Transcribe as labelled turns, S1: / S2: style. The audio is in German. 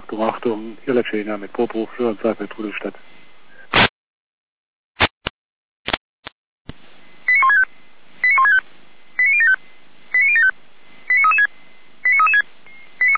S1: gemacht um Jelečina mit Popov für Zeit mit Rudolstadt.